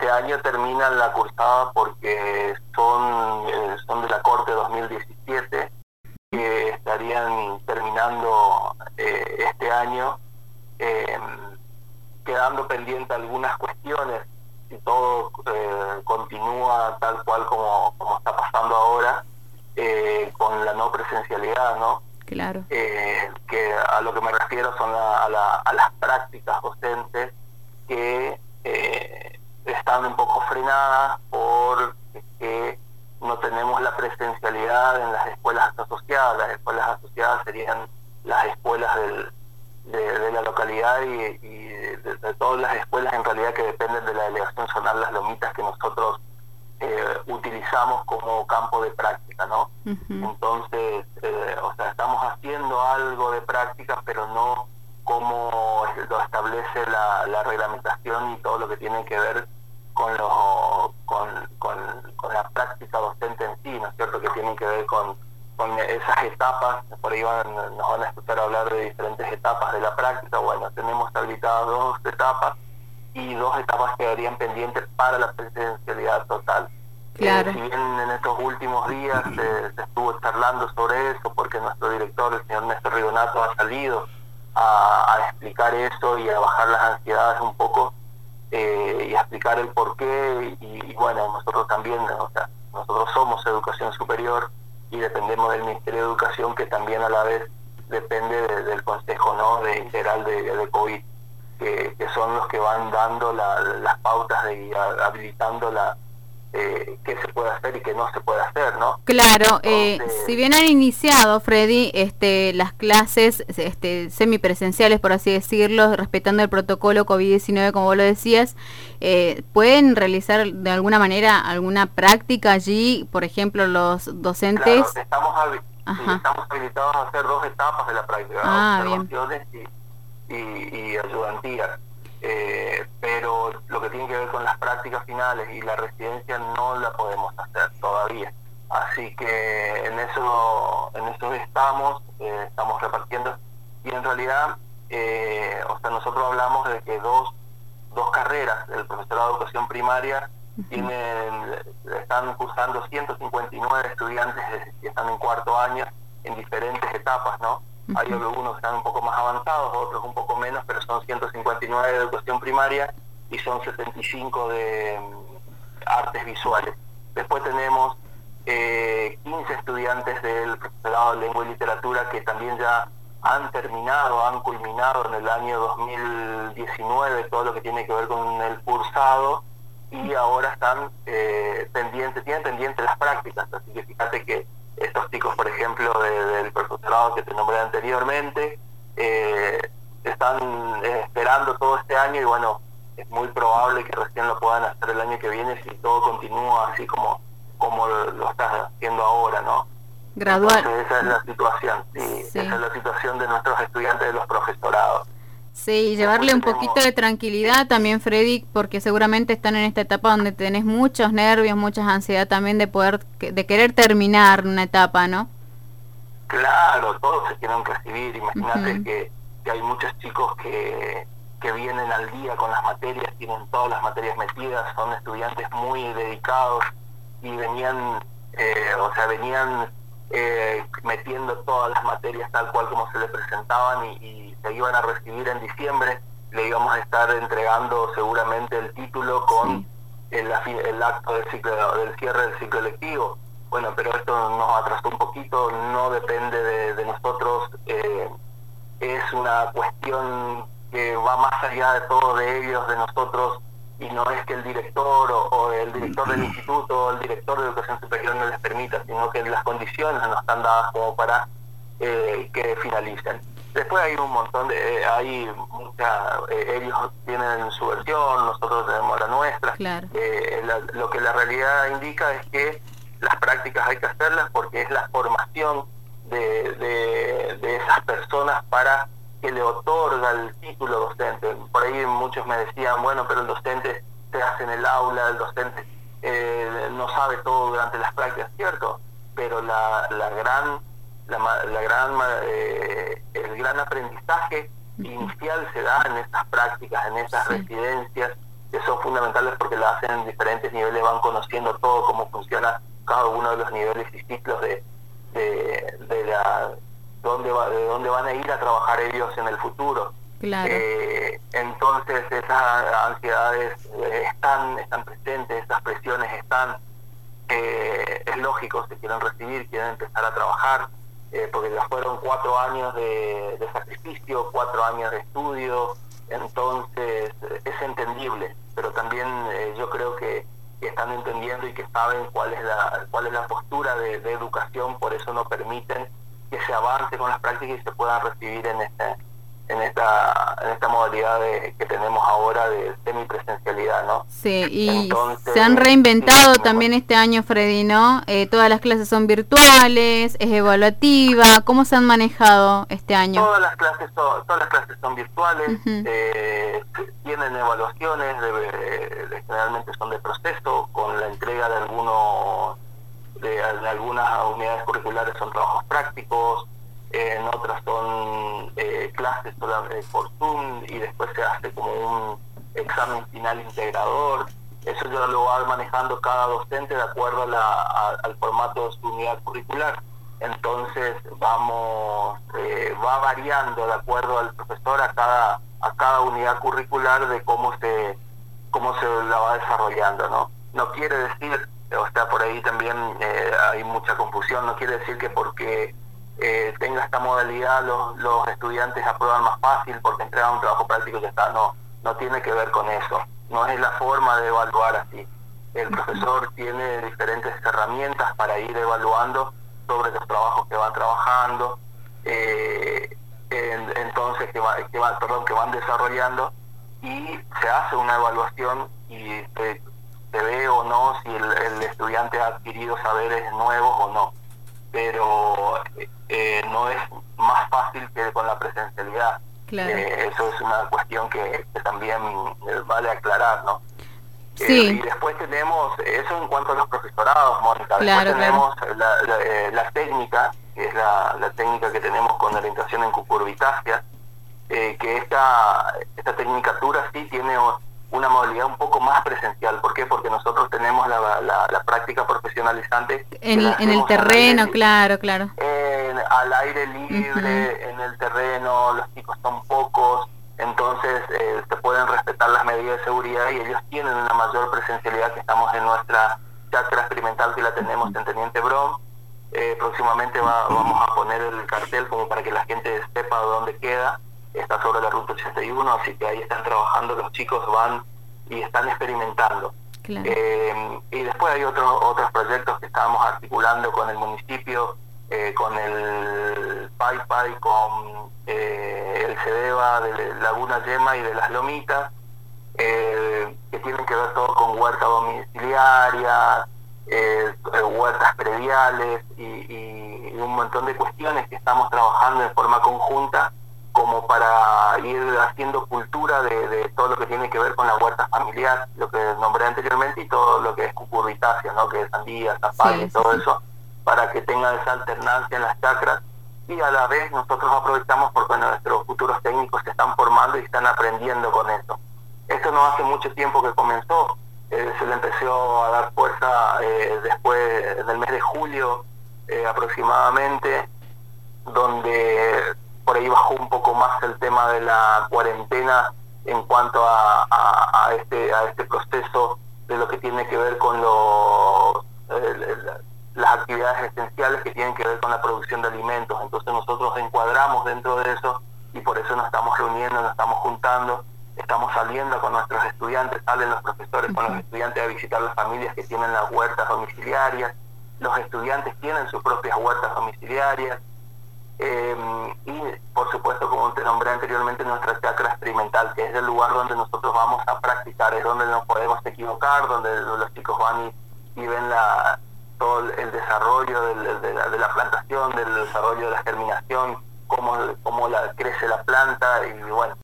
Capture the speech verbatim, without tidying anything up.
este año terminan la cursada porque son, eh, son de la Corte dos mil diecisiete, que estarían terminando eh, este año, eh, quedando pendiente algunas cuestiones, si todo eh, continúa tal cual como, como está pasando ahora, eh, con la no presencialidad, ¿no? Claro. Eh, que a lo que me refiero son a, a, la, a las prácticas docentes que eh, están un poco frenadas porque no tenemos la presencialidad en las escuelas asociadas. Las escuelas asociadas serían las escuelas del, de, de la localidad y, y de, de todas las escuelas en realidad que dependen de la delegación zonal Las Lomitas, que nosotros eh, utilizamos como campo de práctica, ¿no? Uh-huh. Entonces, eh, o sea, estamos haciendo algo de práctica, pero no como lo establece la, la reglamentación y todo lo que tiene que ver con, lo, con, con, con la práctica docente en sí, ¿no es cierto? Que tienen que ver con, con esas etapas. Por ahí van, nos van a escuchar hablar de diferentes etapas de la práctica. Bueno, tenemos habilitadas dos etapas y dos etapas quedarían pendientes para la presencialidad total. Claro. Eh, si bien en estos últimos días eh, se estuvo charlando sobre eso, porque nuestro director, el señor Néstor Rigonato, ha salido a, a explicar eso y a bajar las ansiedades un poco, eh, y a explicar el porqué, y, y bueno, nosotros también, o sea, nosotros somos educación superior y dependemos del Ministerio de Educación, que también a la vez depende de, del Consejo, ¿no?, de Integral de, de COVID, que, que son los que van dando la, las pautas de, y habilitando la Eh, qué se puede hacer y qué no se puede hacer, ¿no? Claro, Entonces, eh, si bien han iniciado, Freddy, este, las clases este, semipresenciales, por así decirlo, respetando el protocolo COVID diecinueve, como vos lo decías, eh, ¿pueden realizar de alguna manera alguna práctica allí, por ejemplo, los docentes? Claro, estamos, habi sí, estamos habilitados a hacer dos etapas de la práctica, ah, observaciones y, y, y ayudantías. Eh, pero lo que tiene que ver con las prácticas finales y la residencia no la podemos hacer todavía, así que en eso en eso estamos eh, estamos repartiendo, y en realidad eh, o sea, nosotros hablamos de que dos dos carreras del profesorado de educación primaria uh-huh. tienen están cursando ciento cincuenta y nueve estudiantes que están en cuarto año en diferentes etapas, ¿no? Uh-huh. Hay algunos que están un poco más avanzados, otros un poco menos, pero son ciento cincuenta y nueve de educación primaria y son setenta y cinco de um, artes visuales. Después tenemos eh, quince estudiantes del profesorado de lengua y literatura que también ya han terminado, han culminado en el año dos mil diecinueve todo lo que tiene que ver con el cursado, y ahora están eh, pendientes, tienen pendientes las prácticas, así que fíjate que estos chicos, por ejemplo, de, del profesorado que te nombré anteriormente, eh, están eh, esperando todo este año, y bueno, es muy probable que recién lo puedan hacer el año que viene si todo continúa así como, como lo, lo estás haciendo ahora, ¿no? Gradual. Entonces esa es la situación, sí, sí. Esa es la situación de nuestros estudiantes de los profesorados. Sí, llevarle un poquito de tranquilidad también, Freddy, porque seguramente están en esta etapa donde tenés muchos nervios, mucha ansiedad también de poder, de querer terminar una etapa, ¿no? Claro, todos se quieren recibir. Imagínate uh-huh. que, que hay muchos chicos que, que vienen al día con las materias, tienen todas las materias metidas, son estudiantes muy dedicados y venían, eh, o sea, venían eh, metiendo todas las materias tal cual como se les presentaban, y, y se iban a recibir en diciembre. Le íbamos a estar entregando seguramente el título con sí. el, el acto del, ciclo, del cierre del ciclo lectivo. Bueno, pero esto nos atrasó un poquito, no depende de, de nosotros, eh, es una cuestión que va más allá de todo de ellos, de nosotros, y no es que el director o, o el director del instituto o el director de educación superior no les permita, sino que las condiciones no están dadas como para eh, que finalicen. Después hay un montón de, eh, hay mucha, eh, ellos tienen su versión, nosotros tenemos la nuestra. Claro. Eh, la, lo que la realidad indica es que las prácticas hay que hacerlas porque es la formación de, de, de esas personas para que le otorga el título docente. Por ahí muchos me decían, bueno, pero el docente se hace en el aula, el docente eh, no sabe todo durante las prácticas, ¿cierto? Pero la, la gran, la, la gran eh, el gran aprendizaje inicial se da en estas prácticas, en esas sí. residencias, que son fundamentales porque la hacen en diferentes niveles, van conociendo todo, cómo funciona cada uno de los niveles y ciclos de, de, de la dónde va, de dónde van a ir a trabajar ellos en el futuro. Claro. Eh, entonces esas ansiedades eh, están, están presentes, esas presiones están, eh, es lógico, se quieren recibir, quieren empezar a trabajar, eh, porque ya fueron cuatro años de, de sacrificio, cuatro años de estudio, entonces es entendible, pero también eh, yo creo que, que están entendiendo y que saben cuál es la, cuál es la postura de, de educación, por eso no permiten que se avance con las prácticas y se puedan recibir en este en esta en esta modalidad de, que tenemos ahora de semipresencialidad, ¿no? Sí, y entonces, se han reinventado sí, también este año, Freddy, ¿no? Eh, todas las clases son virtuales, es evaluativa. ¿Cómo se han manejado este año? Todas las clases son, todas las clases son virtuales, uh-huh. eh, tienen evaluaciones, de, de, generalmente son de proceso, con la entrega de algunos de, de algunas unidades curriculares son trabajos prácticos, en otras son eh, clases por Zoom y después se hace como un examen final integrador. Eso ya lo va manejando cada docente de acuerdo a la, a, al formato de su unidad curricular. Entonces vamos eh, va variando de acuerdo al profesor a cada a cada unidad curricular de cómo se cómo se la va desarrollando, ¿no? No quiere decir, o sea, por ahí también eh, hay mucha confusión, no quiere decir que porque Eh, tenga esta modalidad los, los estudiantes aprueban más fácil porque entregan un trabajo práctico y ya está, no, no tiene que ver con eso, no es la forma de evaluar así. El profesor tiene diferentes herramientas para ir evaluando sobre los trabajos que van trabajando, eh, en, entonces que, va, que, va, perdón, que van desarrollando, y se hace una evaluación y se, se ve o no si el, el estudiante ha adquirido saberes nuevos o no, pero eh, no es más fácil que con la presencialidad. Claro. Eh, eso es una cuestión que, que también eh, vale aclarar, ¿no? Sí. Eh, y después tenemos, eso en cuanto a los profesorados, Mónica, claro, después tenemos claro. la, la, eh, la técnica, que es la, la técnica que tenemos con orientación en cucurbitáceas, eh, que esta, esta tecnicatura sí tiene una modalidad un poco más presencial. ¿Por qué? Porque nosotros tenemos la, la, la práctica profesionalizante en, en el terreno, aire, claro, claro. En, al aire libre, uh-huh. en el terreno, los chicos son pocos, entonces eh, se pueden respetar las medidas de seguridad y ellos tienen una mayor presencialidad que estamos en nuestra chacra experimental que la tenemos en Teniente Brom. Eh, próximamente va, vamos a poner el cartel como para que la gente sepa dónde queda. Está sobre la ruta ochenta y uno, así que ahí están trabajando, los chicos van y están experimentando. Claro. Eh, y después hay otros otros proyectos que estábamos articulando con el municipio, eh, con el PAIPAI, con eh, el CEDEVA de Laguna Yema y de Las Lomitas, eh, que tienen que ver todo con huertas domiciliarias, eh, huertas prediales y, y, y un montón de cuestiones que estamos trabajando de forma conjunta como para ir haciendo cultura de, de todo lo que tiene que ver con la huerta familiar, lo que nombré anteriormente, y todo lo que es cucurbitáceas, ¿no? Que es sandía, zapallo, sí, y todo sí. eso, para que tengan esa alternancia en las chacras, y a la vez nosotros aprovechamos porque nuestros futuros técnicos se están formando y están aprendiendo con eso. Esto no hace mucho tiempo que comenzó, eh, se le empezó a dar fuerza eh, después del mes de julio eh, aproximadamente, donde por ahí bajó un poco más el tema de la cuarentena en cuanto a, a, a este a este proceso de lo que tiene que ver con los, eh, las actividades esenciales que tienen que ver con la producción de alimentos. Entonces nosotros encuadramos dentro de eso y por eso nos estamos reuniendo, nos estamos juntando, estamos saliendo con nuestros estudiantes, salen los profesores con los estudiantes a visitar las familias que tienen las huertas domiciliarias, los estudiantes tienen sus propias huertas domiciliarias. Eh, y por supuesto, como te nombré anteriormente, nuestra chacra experimental, que es el lugar donde nosotros vamos a practicar, es donde nos podemos equivocar, donde los chicos van y, y ven la, todo el desarrollo de, de, la, de la plantación, del desarrollo de la germinación, cómo, cómo la, crece la planta, y bueno,